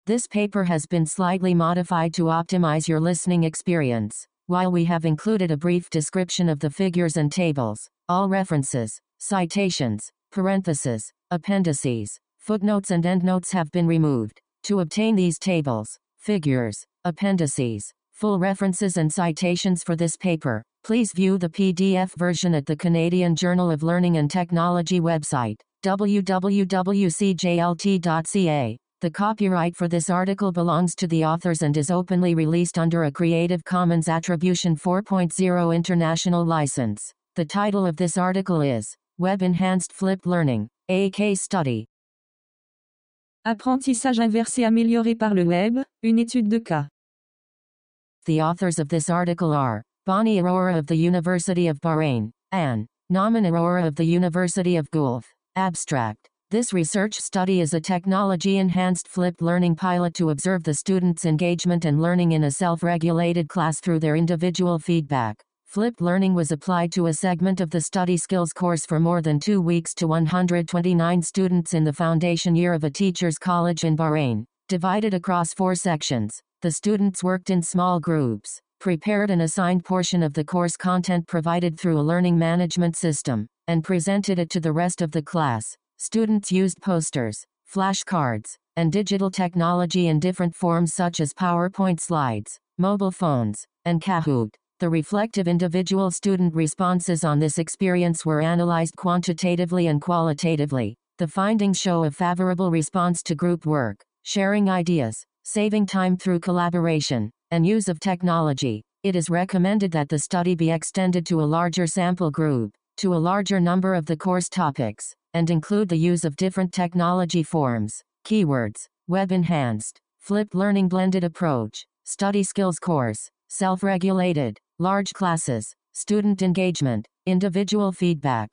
This paper has been slightly modified to optimize your listening experience. While we have included a brief description of the figures and tables, all references, citations, parentheses, appendices, footnotes and endnotes have been removed. To obtain these tables, figures, appendices, full references and citations for this paper, please view the PDF version at the Canadian Journal of Learning and Technology website, www.cjlt.ca. The copyright for this article belongs to the authors and is openly released under a Creative Commons Attribution 4.0 International License. The title of this article is Web-Enhanced Flipped Learning, a Case Study. Apprentissage inversé amélioré par le web, une étude de cas. The authors of this article are Bonnie Arora of the University of Bahrain, and Nauman Arora of the University of Gulf. Abstract. This research study is a technology-enhanced flipped learning pilot to observe the students' engagement and learning in a self-regulated class through their individual feedback. Flipped learning was applied to a segment of the study skills course for more than 2 weeks to 129 students in the foundation year of a teacher's college in Bahrain. Divided across 4 sections, the students worked in small groups, prepared an assigned portion of the course content provided through a learning management system, and presented it to the rest of the class. Students used posters, flashcards, and digital technology in different forms such as PowerPoint slides, mobile phones, and Kahoot. The reflective individual student responses on this experience were analyzed quantitatively and qualitatively. The findings show a favorable response to group work, sharing ideas, saving time through collaboration, and use of technology. It is recommended that the study be extended to a larger sample group, to a larger number of the course topics, and include the use of different technology forms. Keywords: web-enhanced, flipped learning, blended approach, study skills course, self-regulated, large classes, student engagement, individual feedback.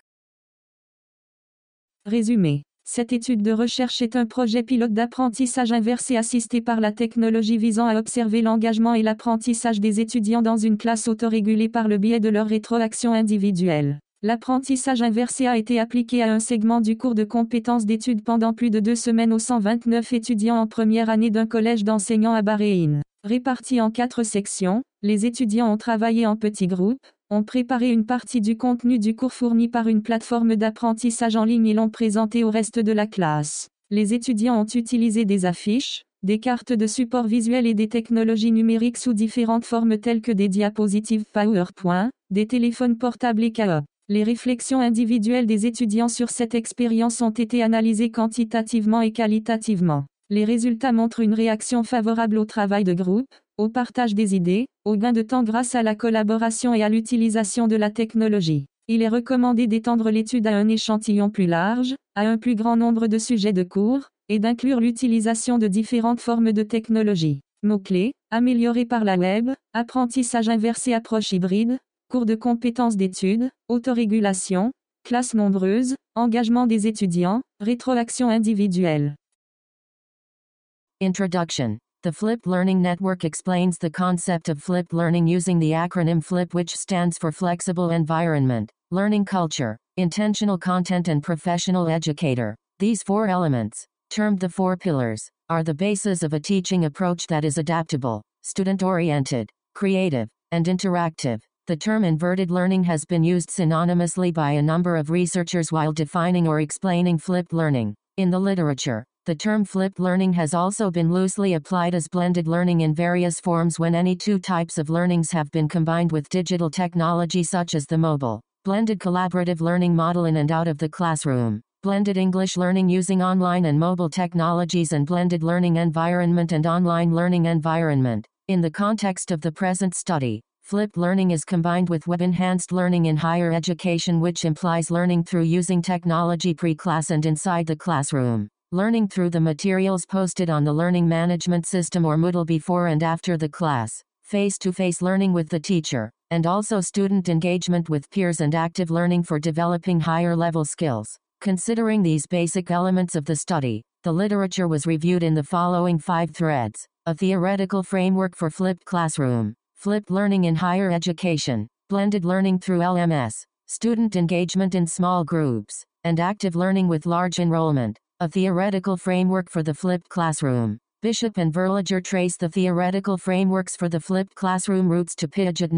Résumé. Cette étude de recherche est un projet pilote d'apprentissage inversé assisté par la technologie visant à observer l'engagement et l'apprentissage des étudiants dans une classe autorégulée par le biais de leur rétroaction individuelle. L'apprentissage inversé a été appliqué à un segment du cours de compétences d'études pendant plus de 2 semaines aux 129 étudiants en première année d'un collège d'enseignants à Bahreïn. Répartis en 4 sections, les étudiants ont travaillé en petits groupes, ont préparé une partie du contenu du cours fourni par une plateforme d'apprentissage en ligne et l'ont présenté au reste de la classe. Les étudiants ont utilisé des affiches, des cartes de support visuel et des technologies numériques sous différentes formes telles que des diapositives PowerPoint, des téléphones portables et KE. Les réflexions individuelles des étudiants sur cette expérience ont été analysées quantitativement et qualitativement. Les résultats montrent une réaction favorable au travail de groupe, au partage des idées, au gain de temps grâce à la collaboration et à l'utilisation de la technologie. Il est recommandé d'étendre l'étude à un échantillon plus large, à un plus grand nombre de sujets de cours, et d'inclure l'utilisation de différentes formes de technologie. Mots-clés: amélioré par la web, apprentissage inversé, approche hybride, cours de compétences d'études, autorégulation, classes nombreuses, engagement des étudiants, rétroaction individuelle. Introduction. The Flipped Learning Network explains the concept of flipped learning using the acronym FLIP, which stands for Flexible Environment, Learning Culture, Intentional Content and Professional Educator. These 4 elements, termed the 4 pillars, are the basis of a teaching approach that is adaptable, student-oriented, creative, and interactive. The term inverted learning has been used synonymously by a number of researchers while defining or explaining flipped learning. In the literature, the term flipped learning has also been loosely applied as blended learning in various forms when any 2 types of learnings have been combined with digital technology, such as the mobile, blended collaborative learning model in and out of the classroom, blended English learning using online and mobile technologies, and blended learning environment and online learning environment. In the context of the present study, flipped learning is combined with web-enhanced learning in higher education, which implies learning through using technology pre-class and inside the classroom. Learning through the materials posted on the learning management system or Moodle before and after the class, face-to-face learning with the teacher, and also student engagement with peers and active learning for developing higher-level skills. Considering these basic elements of the study, the literature was reviewed in the following 5 threads: a theoretical framework for flipped classroom, flipped learning in higher education, blended learning through LMS, student engagement in small groups, and active learning with large enrollment. A theoretical framework for the flipped classroom. Bishop and Verlager trace the theoretical frameworks for the flipped classroom roots to Piaget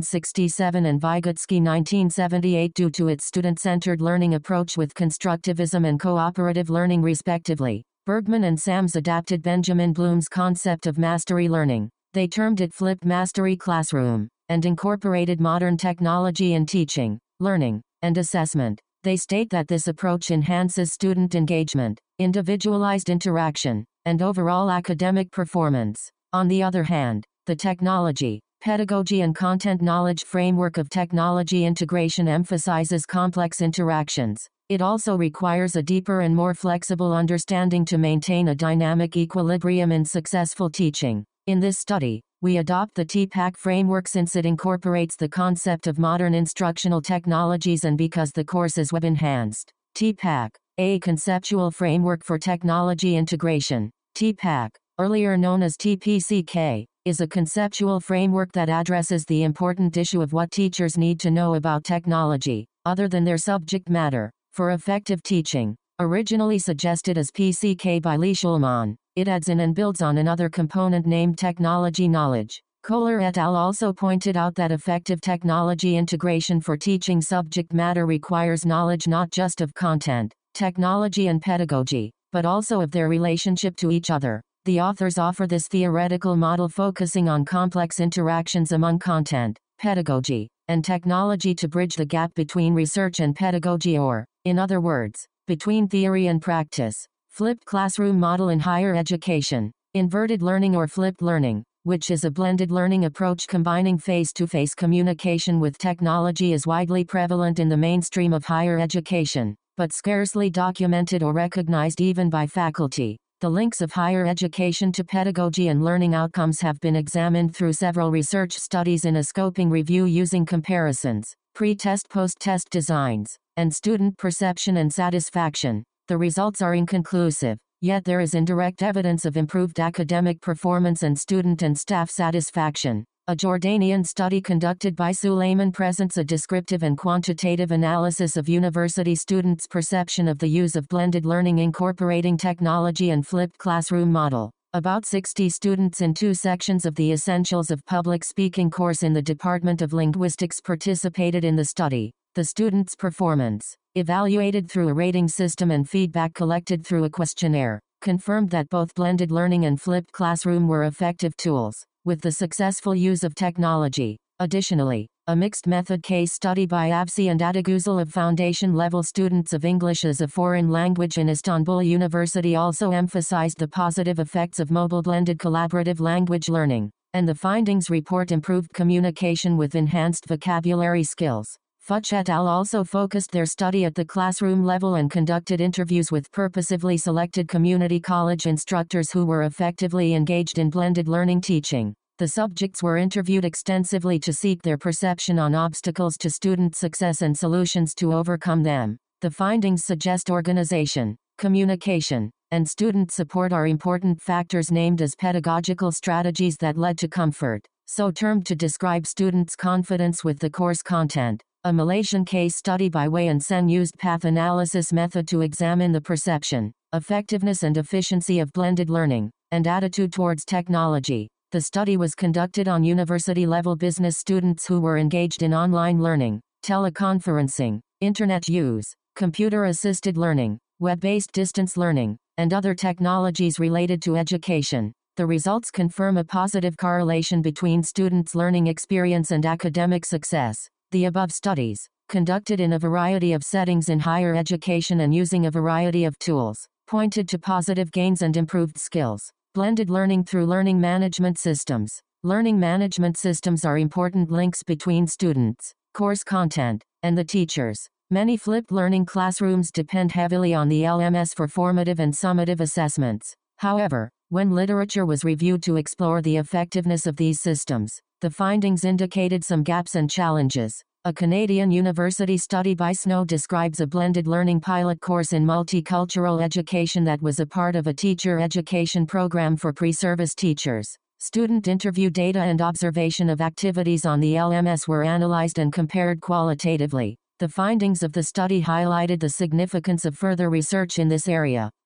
1967 and Vygotsky 1978 due to its student-centered learning approach with constructivism and cooperative learning respectively. Bergman and Sams adapted Benjamin Bloom's concept of mastery learning. They termed it flipped mastery classroom, and incorporated modern technology in teaching, learning, and assessment. They state that this approach enhances student engagement, individualized interaction, and overall academic performance. On the other hand, the technology, pedagogy and content knowledge framework of technology integration emphasizes complex interactions. It also requires a deeper and more flexible understanding to maintain a dynamic equilibrium in successful teaching. In this study, we adopt the TPACK framework since it incorporates the concept of modern instructional technologies and because the course is web-enhanced. TPACK, a conceptual framework for technology integration. TPACK, earlier known as TPCK, is a conceptual framework that addresses the important issue of what teachers need to know about technology, other than their subject matter, for effective teaching. Originally suggested as PCK by Lee Schulman, it adds in and builds on another component named technology knowledge. Kohler et al. Also pointed out that effective technology integration for teaching subject matter requires knowledge not just of content, technology and pedagogy, but also of their relationship to each other. The authors offer this theoretical model focusing on complex interactions among content, pedagogy, and technology to bridge the gap between research and pedagogy or, in other words, between theory and practice. Flipped classroom model in higher education. Inverted learning or flipped learning, which is a blended learning approach combining face-to-face communication with technology, is widely prevalent in the mainstream of higher education, but scarcely documented or recognized even by faculty. The links of higher education to pedagogy and learning outcomes have been examined through several research studies in a scoping review using comparisons, pre-test post-test designs, and student perception and satisfaction. The results are inconclusive, yet there is indirect evidence of improved academic performance and student and staff satisfaction. A Jordanian study conducted by Suleiman presents a descriptive and quantitative analysis of university students' perception of the use of blended learning incorporating technology and flipped classroom model. About 60 students in 2 sections of the Essentials of Public Speaking course in the Department of Linguistics participated in the study. The students' performance, evaluated through a rating system and feedback collected through a questionnaire, confirmed that both blended learning and flipped classroom were effective tools, with the successful use of technology. Additionally, a mixed method case study by Avsi and Adaguzal of foundation-level students of English as a foreign language in Istanbul University also emphasized the positive effects of mobile blended collaborative language learning, and the findings report improved communication with enhanced vocabulary skills. Fuchs et al. Also focused their study at the classroom level and conducted interviews with purposively selected community college instructors who were effectively engaged in blended learning teaching. The subjects were interviewed extensively to seek their perception on obstacles to student success and solutions to overcome them. The findings suggest organization, communication, and student support are important factors named as pedagogical strategies that led to comfort, so termed to describe students' confidence with the course content. A Malaysian case study by Wei and Sen used path analysis method to examine the perception, effectiveness and efficiency of blended learning, and attitude towards technology. The study was conducted on university-level business students who were engaged in online learning, teleconferencing, internet use, computer-assisted learning, web-based distance learning, and other technologies related to education. The results confirm a positive correlation between students' learning experience and academic success. The above studies, conducted in a variety of settings in higher education and using a variety of tools, pointed to positive gains and improved skills. Blended learning through learning management systems. Learning management systems are important links between students, course content, and the teachers. Many flipped learning classrooms depend heavily on the LMS for formative and summative assessments. However, when literature was reviewed to explore the effectiveness of these systems, the findings indicated some gaps and challenges. A Canadian university study by Snow describes a blended learning pilot course in multicultural education that was a part of a teacher education program for pre-service teachers. Student interview data and observation of activities on the LMS were analyzed and compared qualitatively. The findings of the study highlighted the significance of further research in this area.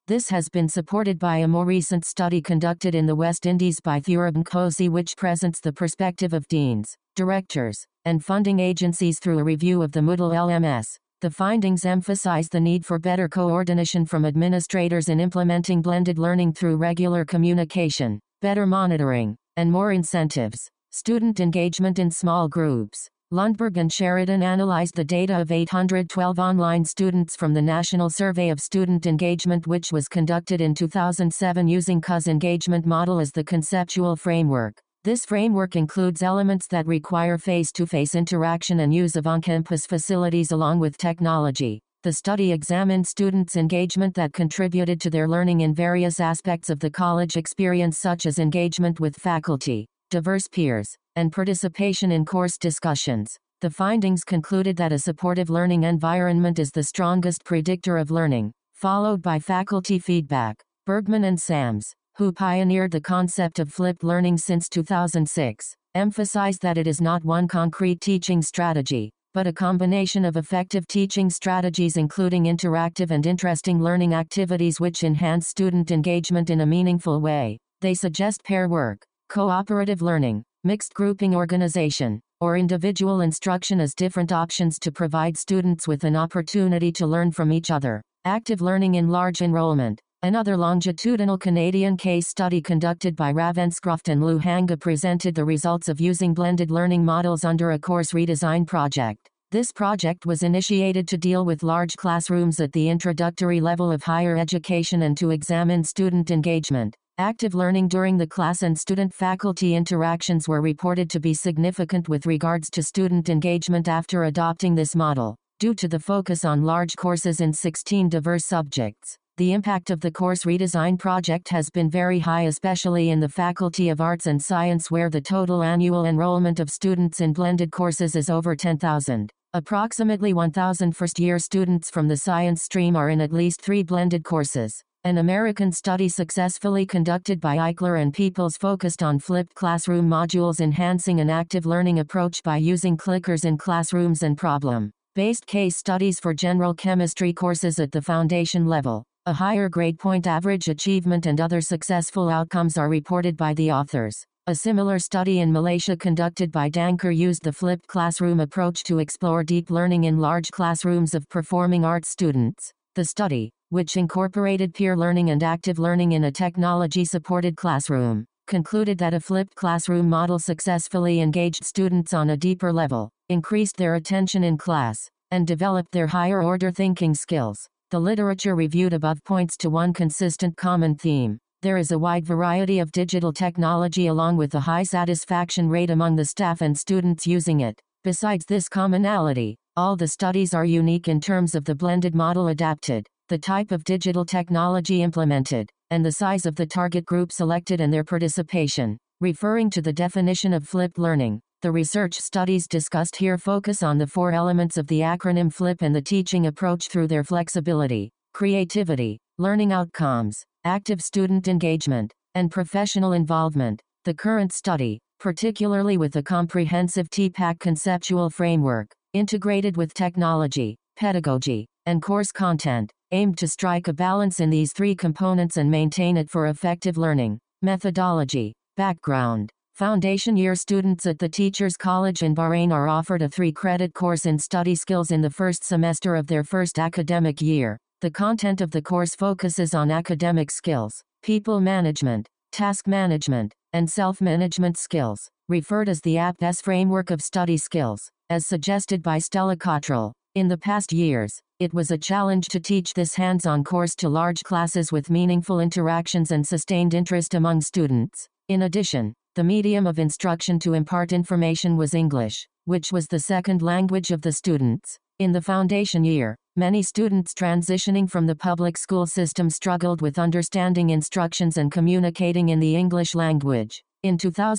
This has been supported by a more recent study conducted in the West Indies by Thurab Nkosi, which presents the perspective of deans, directors, and funding agencies through a review of the Moodle LMS. The findings emphasize the need for better coordination from administrators in implementing blended learning through regular communication, better monitoring, and more incentives. Student engagement in small groups. Lundberg and Sheridan analyzed the data of 812 online students from the National Survey of Student Engagement, which was conducted in 2007 using CUS engagement model as the conceptual framework. This framework includes elements that require face-to-face interaction and use of on-campus facilities along with technology. The study examined students' engagement that contributed to their learning in various aspects of the college experience, such as engagement with faculty, diverse peers, and participation in course discussions. The findings concluded that a supportive learning environment is the strongest predictor of learning, followed by faculty feedback. Bergman and Sams, who pioneered the concept of flipped learning since 2006, emphasized that it is not one concrete teaching strategy, but a combination of effective teaching strategies including interactive and interesting learning activities which enhance student engagement in a meaningful way. They suggest pair work, cooperative learning, mixed grouping organization, or individual instruction as different options to provide students with an opportunity to learn from each other. Active learning in large enrollment. Another longitudinal Canadian case study conducted by Ravenscroft and Luhanga presented the results of using blended learning models under a course redesign project. This project was initiated to deal with large classrooms at the introductory level of higher education and to examine student engagement. Active learning during the class and student-faculty interactions were reported to be significant with regards to student engagement after adopting this model, due to the focus on large courses in 16 diverse subjects. The impact of the course redesign project has been very high, especially in the Faculty of Arts and Science, where the total annual enrollment of students in blended courses is over 10,000. Approximately 1,000 first-year students from the science stream are in at least 3 blended courses. An American study successfully conducted by Eichler and Peoples focused on flipped classroom modules, enhancing an active learning approach by using clickers in classrooms and problem-based case studies for general chemistry courses at the foundation level. A higher grade point average achievement and other successful outcomes are reported by the authors. A similar study in Malaysia conducted by Danker used the flipped classroom approach to explore deep learning in large classrooms of performing arts students. The study, which incorporated peer learning and active learning in a technology-supported classroom, concluded that a flipped classroom model successfully engaged students on a deeper level, increased their attention in class, and developed their higher-order thinking skills. The literature reviewed above points to one consistent common theme. There is a wide variety of digital technology along with a high satisfaction rate among the staff and students using it. Besides this commonality, all the studies are unique in terms of the blended model adapted, the type of digital technology implemented, and the size of the target group selected and their participation. Referring to the definition of flipped learning, the research studies discussed here focus on the 4 elements of the acronym FLIP and the teaching approach through their flexibility, creativity, learning outcomes, active student engagement, and professional involvement. The current study, particularly with a comprehensive TPACK conceptual framework, integrated with technology, pedagogy, and course content, aimed to strike a balance in these 3 components and maintain it for effective learning. Methodology. Background. Foundation year students at the Teachers College in Bahrain are offered a 3-credit course in study skills in the first semester of their first academic year. The content of the course focuses on academic skills, people management, task management, and self-management skills, referred as the APS framework of study skills, as suggested by Stella Cottrell. In the past years, it was a challenge to teach this hands-on course to large classes with meaningful interactions and sustained interest among students. In addition, the medium of instruction to impart information was English, which was the second language of the students. In the foundation year, many students transitioning from the public school system struggled with understanding instructions and communicating in the English language. In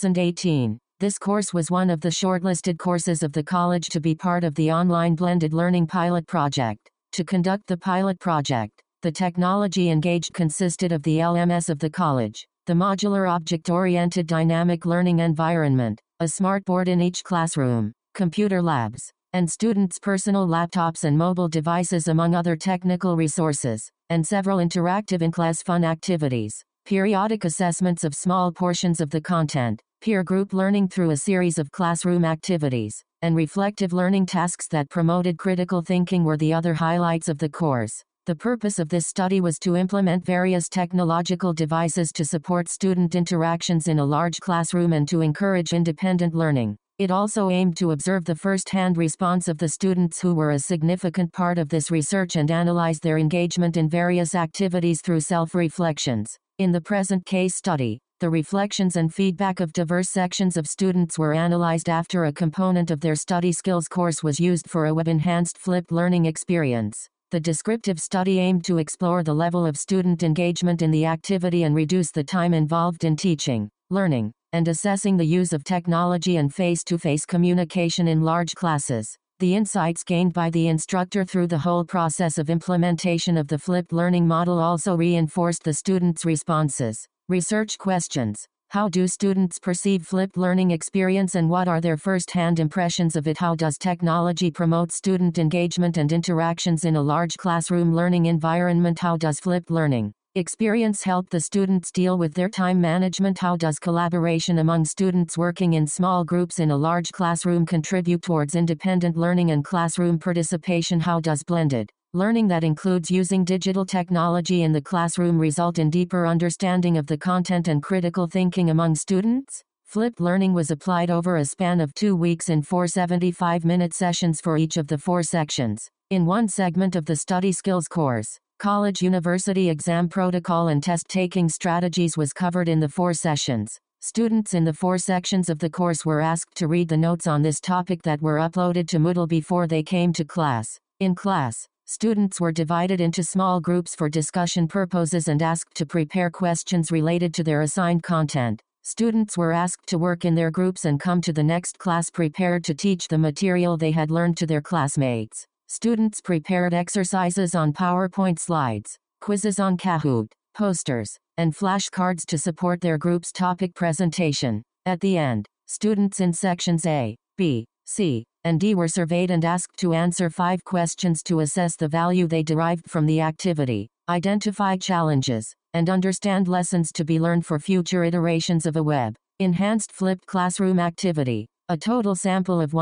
2018, this course was one of the shortlisted courses of the college to be part of the online blended learning pilot project. To conduct the pilot project, the technology engaged consisted of the LMS of the college, the modular object-oriented dynamic learning environment, a smartboard in each classroom, computer labs, and students' personal laptops and mobile devices among other technical resources, and several interactive in-class fun activities, periodic assessments of small portions of the content, peer group learning through a series of classroom activities, and reflective learning tasks that promoted critical thinking were the other highlights of the course. The purpose of this study was to implement various technological devices to support student interactions in a large classroom and to encourage independent learning. It also aimed to observe the first-hand response of the students who were a significant part of this research and analyze their engagement in various activities through self-reflections. In the present case study, the reflections and feedback of diverse sections of students were analyzed after a component of their study skills course was used for a web-enhanced flipped learning experience. The descriptive study aimed to explore the level of student engagement in the activity and reduce the time involved in teaching, learning, and assessing the use of technology and face-to-face communication in large classes. The insights gained by the instructor through the whole process of implementation of the flipped learning model also reinforced the students' responses. Research questions. How do students perceive flipped learning experience and what are their first-hand impressions of it? How does technology promote student engagement and interactions in a large classroom learning environment? How does flipped learning experience help the students deal with their time management? How does collaboration among students working in small groups in a large classroom contribute towards independent learning and classroom participation? How does blended learning that includes using digital technology in the classroom result in deeper understanding of the content and critical thinking among students? Flipped learning was applied over a span of 2 weeks in 4 75-minute sessions for each of the 4 sections. In one segment of the study skills course, college university exam protocol and test-taking strategies was covered in the 4 sessions. Students in the 4 sections of the course were asked to read the notes on this topic that were uploaded to Moodle before they came to class. In class, students were divided into small groups for discussion purposes and asked to prepare questions related to their assigned content. Students were asked to work in their groups and come to the next class prepared to teach the material they had learned to their classmates. Students prepared exercises on PowerPoint slides, quizzes on Kahoot, posters, and flashcards to support their group's topic presentation. At the end, students in sections A, B, C, and D were surveyed and asked to answer 5 questions to assess the value they derived from the activity, identify challenges, and understand lessons to be learned for future iterations of a web-enhanced flipped classroom activity. A total sample of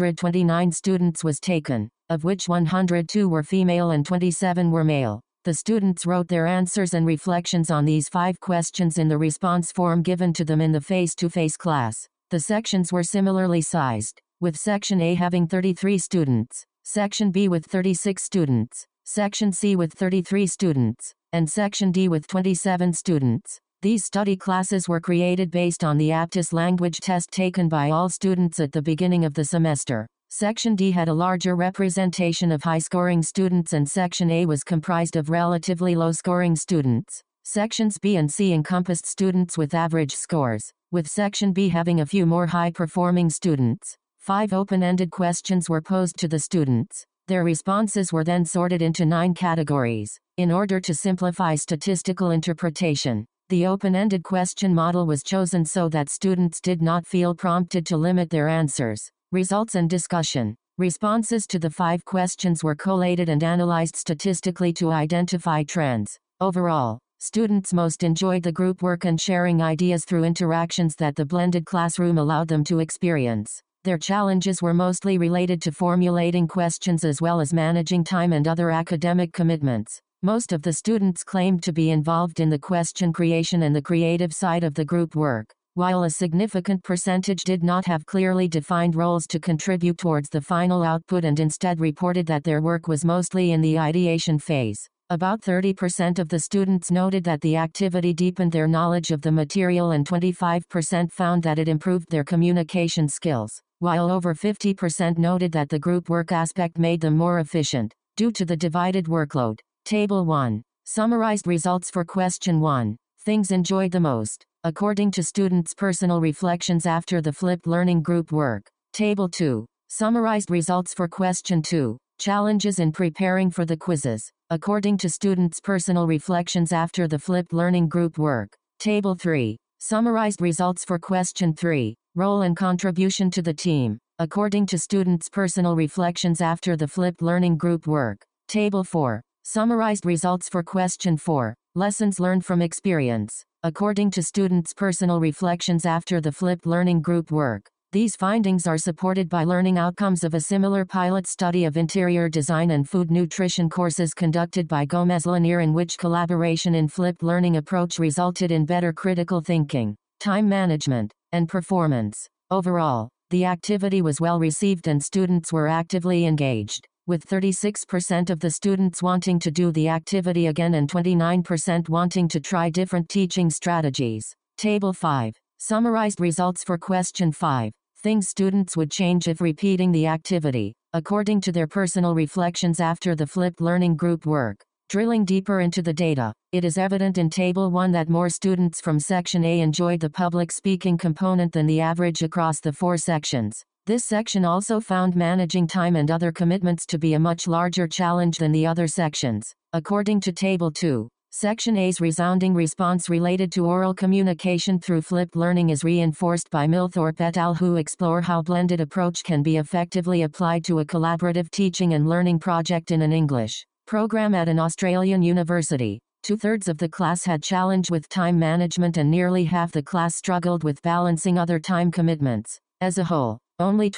129 students was taken, of which 102 were female and 27 were male. The students wrote their answers and reflections on these 5 questions in the response form given to them in the face-to-face class. The sections were similarly sized, with Section A having 33 students, Section B with 36 students, Section C with 33 students, and Section D with 27 students. These study classes were created based on the Aptis language test taken by all students at the beginning of the semester. Section D had a larger representation of high-scoring students and Section A was comprised of relatively low-scoring students. Sections B and C encompassed students with average scores, with Section B having a few more high-performing students. 5 open-ended questions were posed to the students. Their responses were then sorted into 9 categories. In order to simplify statistical interpretation, the open-ended question model was chosen so that students did not feel prompted to limit their answers. Results and discussion. Responses to the 5 questions were collated and analyzed statistically to identify trends. Overall, students most enjoyed the group work and sharing ideas through interactions that the blended classroom allowed them to experience. Their challenges were mostly related to formulating questions as well as managing time and other academic commitments. Most of the students claimed to be involved in the question creation and the creative side of the group work, while a significant percentage did not have clearly defined roles to contribute towards the final output and instead reported that their work was mostly in the ideation phase. About 30% of the students noted that the activity deepened their knowledge of the material and 25% found that it improved their communication skills, while over 50% noted that the group work aspect made them more efficient, due to the divided workload. Table 1. Summarized results for question 1. Things enjoyed the most, according to students' personal reflections after the flipped learning group work. Table 2. Summarized results for question 2. Challenges in preparing for the quizzes, according to students' personal reflections after the flipped learning group work. Table 3. Summarized results for question 3. Role and contribution to the team, according to students' personal reflections after the flipped learning group work. Table 4. Summarized results for question 4. Lessons learned from experience. According to students' personal reflections after the flipped learning group work. These findings are supported by learning outcomes of a similar pilot study of interior design and food nutrition courses conducted by Gomez Lanier, in which collaboration in flipped learning approach resulted in better critical thinking, time management, and performance. Overall, the activity was well received and students were actively engaged, with 36% of the students wanting to do the activity again and 29% wanting to try different teaching strategies. Table 5. Summarized results for question 5. Things students would change if repeating the activity, according to their personal reflections after the flipped learning group work. Drilling deeper into the data, it is evident in Table 1 that more students from Section A enjoyed the public speaking component than the average across the 4 sections. This section also found managing time and other commitments to be a much larger challenge than the other sections. According to Table 2, Section A's resounding response related to oral communication through flipped learning is reinforced by Milthorpe et al., who explore how blended approach can be effectively applied to a collaborative teaching and learning project in an English program at an Australian university. 2/3 of the class had challenge with time management and nearly half the class struggled with balancing other time commitments. As a whole, only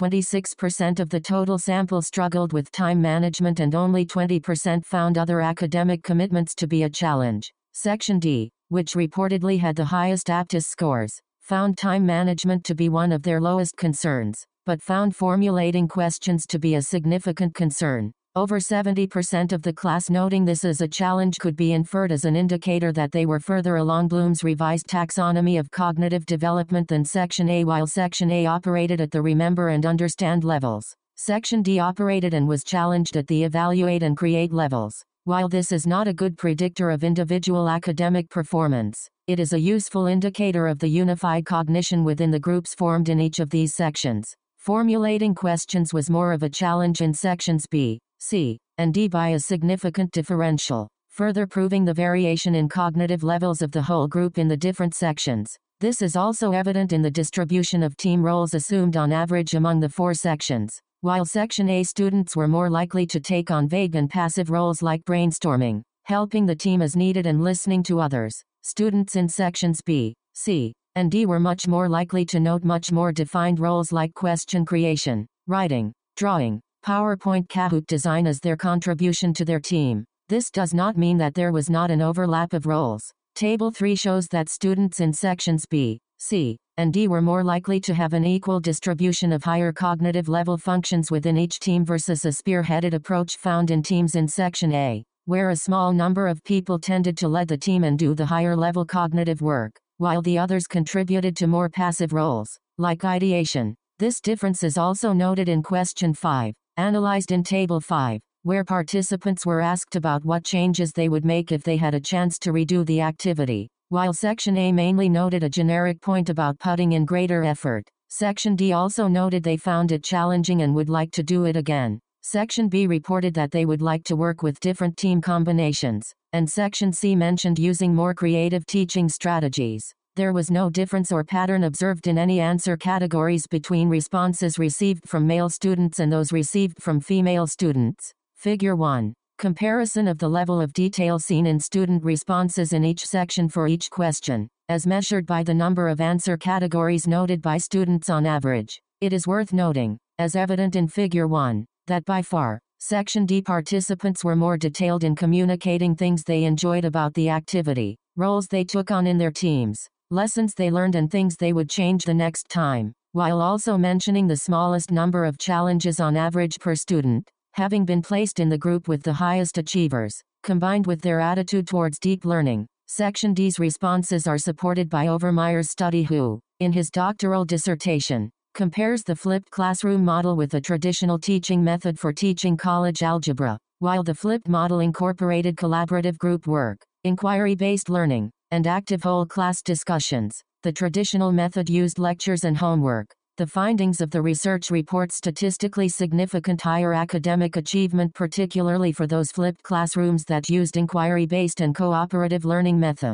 26% of the total sample struggled with time management and only 20% found other academic commitments to be a challenge. Section D, which reportedly had the highest aptness scores, found time management to be one of their lowest concerns, but found formulating questions to be a significant concern. Over 70% of the class noting this as a challenge could be inferred as an indicator that they were further along Bloom's revised taxonomy of cognitive development than Section A, while Section A operated at the remember and understand levels. Section D operated and was challenged at the evaluate and create levels. While this is not a good predictor of individual academic performance, it is a useful indicator of the unified cognition within the groups formed in each of these sections. Formulating questions was more of a challenge in sections B, C, and D by a significant differential, further proving the variation in cognitive levels of the whole group in the different sections. This is also evident in the distribution of team roles assumed on average among the 4 sections. While Section A students were more likely to take on vague and passive roles like brainstorming, helping the team as needed and listening to others, students in sections B, C, and D were much more likely to note much more defined roles like question creation, writing, drawing, PowerPoint, Kahoot design as their contribution to their team. This does not mean that there was not an overlap of roles. Table 3 shows that students in sections B, C, and D were more likely to have an equal distribution of higher cognitive level functions within each team versus a spearheaded approach found in teams in Section A, where a small number of people tended to lead the team and do the higher level cognitive work, while the others contributed to more passive roles, like ideation. This difference is also noted in question 5. Analyzed in Table 5, where participants were asked about what changes they would make if they had a chance to redo the activity. While Section A mainly noted a generic point about putting in greater effort, Section D also noted they found it challenging and would like to do it again. Section B reported that they would like to work with different team combinations, and Section C mentioned using more creative teaching strategies. There was no difference or pattern observed in any answer categories between responses received from male students and those received from female students. Figure 1. Comparison of the level of detail seen in student responses in each section for each question, as measured by the number of answer categories noted by students on average. It is worth noting, as evident in Figure 1, that by far, Section D participants were more detailed in communicating things they enjoyed about the activity, roles they took on in their teams, lessons they learned and things they would change the next time, while also mentioning the smallest number of challenges on average per student, having been placed in the group with the highest achievers, combined with their attitude towards deep learning. Section D's responses are supported by Overmeyer's study, who, in his doctoral dissertation, compares the flipped classroom model with a traditional teaching method for teaching college algebra, while the flipped model incorporated collaborative group work, inquiry-based learning, and active whole class discussions. The traditional method used lectures and homework. The findings of the research report statistically significant higher academic achievement, particularly for those flipped classrooms that used inquiry-based and cooperative learning methods.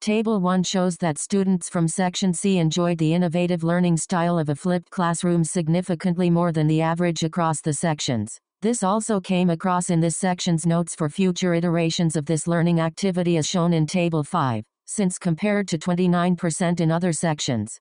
Table 1 shows that students from Section C enjoyed the innovative learning style of a flipped classroom significantly more than the average across the sections. This also came across in this section's notes for future iterations of this learning activity as shown in Table 5, since compared to 29% in other sections.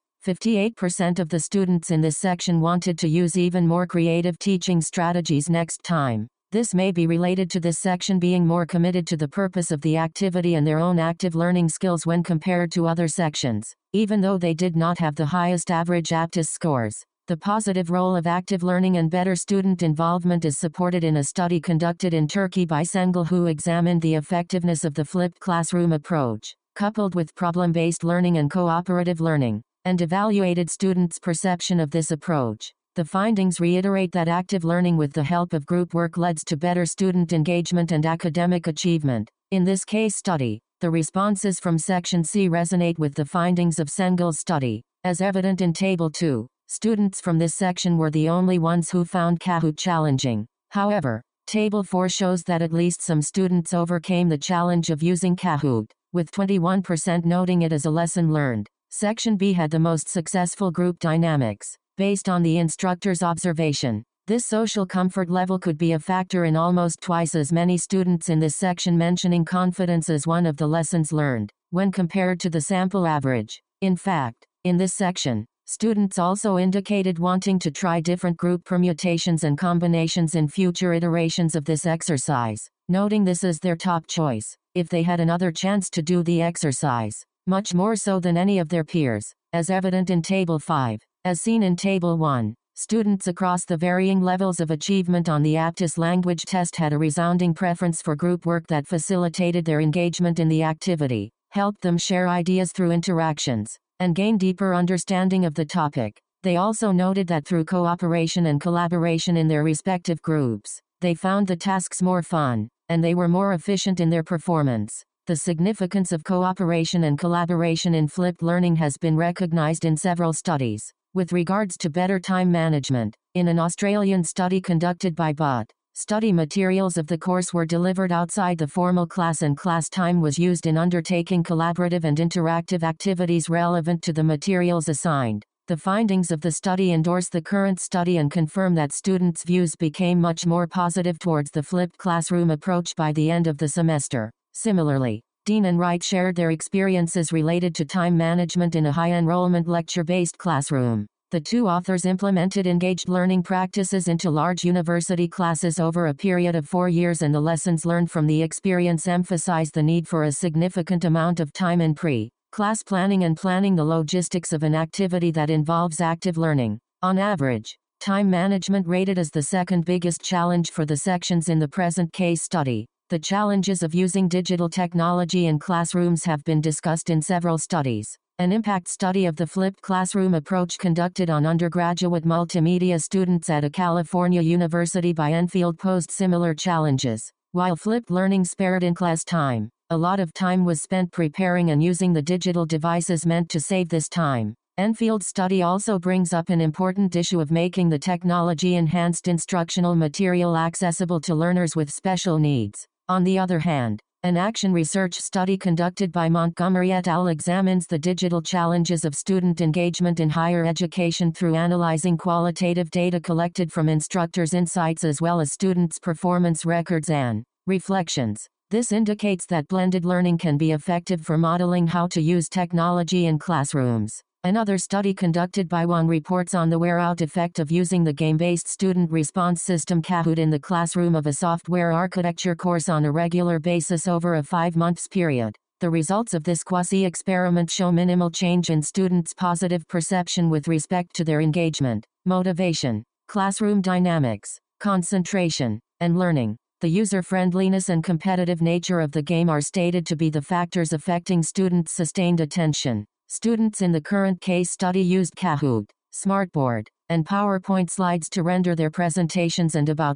58% of the students in this section wanted to use even more creative teaching strategies next time. This may be related to this section being more committed to the purpose of the activity and their own active learning skills when compared to other sections, even though they did not have the highest average APTIS scores. The positive role of active learning and better student involvement is supported in a study conducted in Turkey by Sengel, who examined the effectiveness of the flipped classroom approach, coupled with problem-based learning and cooperative learning, and evaluated students' perception of this approach. The findings reiterate that active learning with the help of group work leads to better student engagement and academic achievement. In this case study, the responses from Section C resonate with the findings of Sengel's study. As evident in Table 2, students from this section were the only ones who found Kahoot challenging. However, Table 4 shows that at least some students overcame the challenge of using Kahoot, with 21% noting it as a lesson learned. Section B had the most successful group dynamics. Based on the instructor's observation, this social comfort level could be a factor in almost twice as many students in this section mentioning confidence as one of the lessons learned, when compared to the sample average. In fact, in this section, students also indicated wanting to try different group permutations and combinations in future iterations of this exercise, noting this as their top choice, if they had another chance to do the exercise, much more so than any of their peers, as evident in Table 5. As seen in Table 1, students across the varying levels of achievement on the APTIS language test had a resounding preference for group work that facilitated their engagement in the activity, helped them share ideas through interactions, and gain deeper understanding of the topic. They also noted that through cooperation and collaboration in their respective groups, they found the tasks more fun, and they were more efficient in their performance. The significance of cooperation and collaboration in flipped learning has been recognized in several studies. With regards to better time management, in an Australian study conducted by BOT, study materials of the course were delivered outside the formal class and class time was used in undertaking collaborative and interactive activities relevant to the materials assigned. The findings of the study endorse the current study and confirm that students' views became much more positive towards the flipped classroom approach by the end of the semester. Similarly, Dean and Wright shared their experiences related to time management in a high-enrollment lecture-based classroom. The two authors implemented engaged learning practices into large university classes over a period of 4 years, and the lessons learned from the experience emphasize the need for a significant amount of time in pre-class planning and planning the logistics of an activity that involves active learning. On average, time management rated as the second biggest challenge for the sections in the present case study. The challenges of using digital technology in classrooms have been discussed in several studies. An impact study of the flipped classroom approach conducted on undergraduate multimedia students at a California university by Enfield posed similar challenges. While flipped learning spared in-class time, a lot of time was spent preparing and using the digital devices meant to save this time. Enfield's study also brings up an important issue of making the technology-enhanced instructional material accessible to learners with special needs. On the other hand, an action research study conducted by Montgomery et al. Examines the digital challenges of student engagement in higher education through analyzing qualitative data collected from instructors' insights as well as students' performance records and reflections. This indicates that blended learning can be effective for modeling how to use technology in classrooms. Another study conducted by Wang reports on the wear-out effect of using the game-based student response system Kahoot in the classroom of a software architecture course on a regular basis over a 5-month period. The results of this quasi-experiment show minimal change in students' positive perception with respect to their engagement, motivation, classroom dynamics, concentration, and learning. The user-friendliness and competitive nature of the game are stated to be the factors affecting students' sustained attention. Students in the current case study used Kahoot, Smartboard, and PowerPoint slides to render their presentations, and about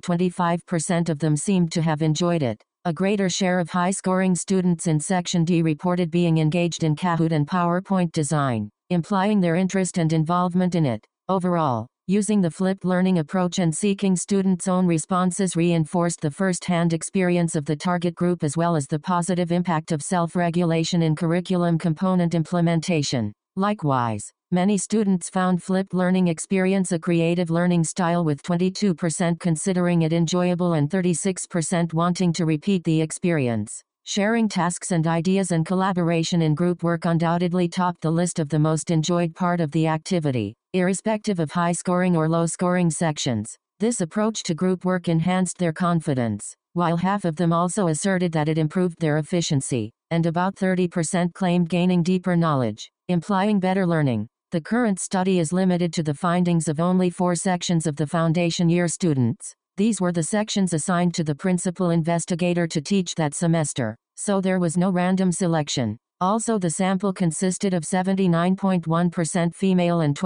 25% of them seemed to have enjoyed it. A greater share of high-scoring students in Section D reported being engaged in Kahoot and PowerPoint design, implying their interest and involvement in it. Overall, Using the flipped learning approach and seeking students' own responses reinforced the first-hand experience of the target group as well as the positive impact of self-regulation in curriculum component implementation. Likewise, many students found flipped learning experience a creative learning style with 22% considering it enjoyable and 36% wanting to repeat the experience. Sharing tasks and ideas and collaboration in group work undoubtedly topped the list of the most enjoyed part of the activity, irrespective of high-scoring or low-scoring sections. This approach to group work enhanced their confidence, while half of them also asserted that it improved their efficiency, and about 30% claimed gaining deeper knowledge, implying better learning. The current study is limited to the findings of only 4 sections of the foundation year students. These were the sections assigned to the principal investigator to teach that semester, so there was no random selection. Also, the sample consisted of 79.1% female and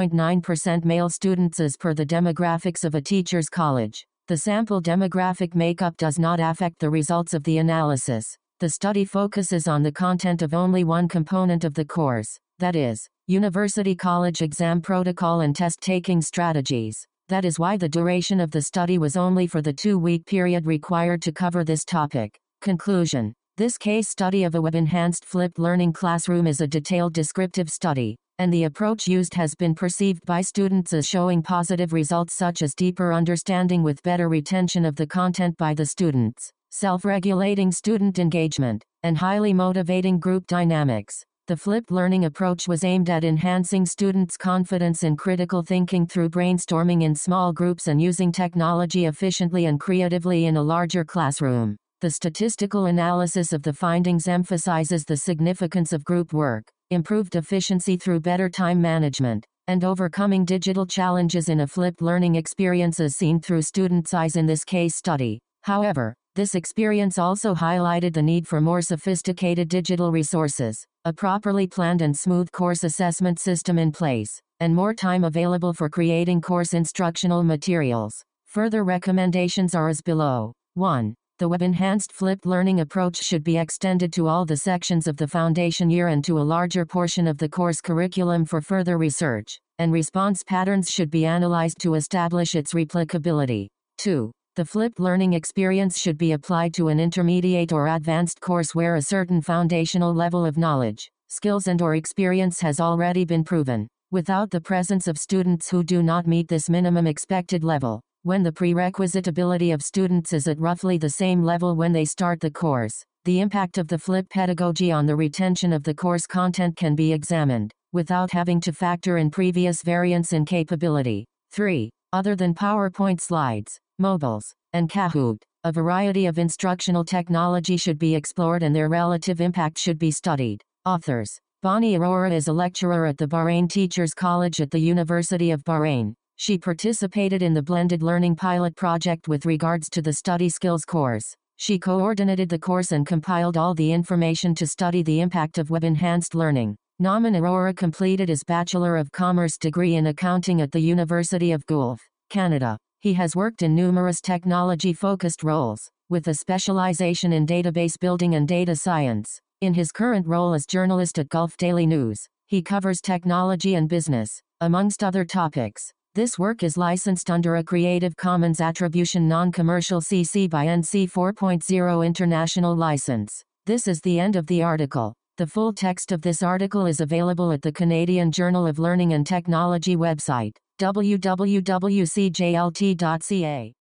20.9% male students as per the demographics of a teacher's college. The sample demographic makeup does not affect the results of the analysis. The study focuses on the content of only one component of the course, that is, university college exam protocol and test-taking strategies. That is why the duration of the study was only for the 2-week period required to cover this topic. Conclusion. This case study of a web-enhanced flipped learning classroom is a detailed descriptive study, and the approach used has been perceived by students as showing positive results such as deeper understanding with better retention of the content by the students, self-regulating student engagement, and highly motivating group dynamics. The flipped learning approach was aimed at enhancing students' confidence in critical thinking through brainstorming in small groups and using technology efficiently and creatively in a larger classroom. The statistical analysis of the findings emphasizes the significance of group work, improved efficiency through better time management, and overcoming digital challenges in a flipped learning experience as seen through students' eyes in this case study. However, this experience also highlighted the need for more sophisticated digital resources, a properly planned and smooth course assessment system in place, and more time available for creating course instructional materials. Further recommendations are as below. 1. The web-enhanced flipped learning approach should be extended to all the sections of the foundation year and to a larger portion of the course curriculum for further research, and response patterns should be analyzed to establish its replicability. 2. The flipped learning experience should be applied to an intermediate or advanced course where a certain foundational level of knowledge, skills and/or experience has already been proven, without the presence of students who do not meet this minimum expected level. When the prerequisite ability of students is at roughly the same level when they start the course, the impact of the flipped pedagogy on the retention of the course content can be examined, without having to factor in previous variance in capability. 3. Other than PowerPoint slides, mobiles, and Kahoot, a variety of instructional technology should be explored and their relative impact should be studied. Authors. Bonnie Arora is a lecturer at the Bahrain Teachers College at the University of Bahrain. She participated in the blended learning pilot project with regards to the study skills course. She coordinated the course and compiled all the information to study the impact of web-enhanced learning. Nauman Arora completed his Bachelor of Commerce degree in accounting at the University of Guelph, Canada. He has worked in numerous technology-focused roles, with a specialization in database building and data science. In his current role as journalist at Gulf Daily News, he covers technology and business, amongst other topics. This work is licensed under a Creative Commons Attribution Non-Commercial CC by NC 4.0 International License. This is the end of the article. The full text of this article is available at the Canadian Journal of Learning and Technology website, www.cjlt.ca.